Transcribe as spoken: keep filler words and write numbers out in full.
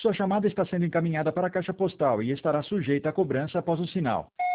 Sua chamada está sendo encaminhada para a caixa postal e estará sujeita a cobrança após o sinal.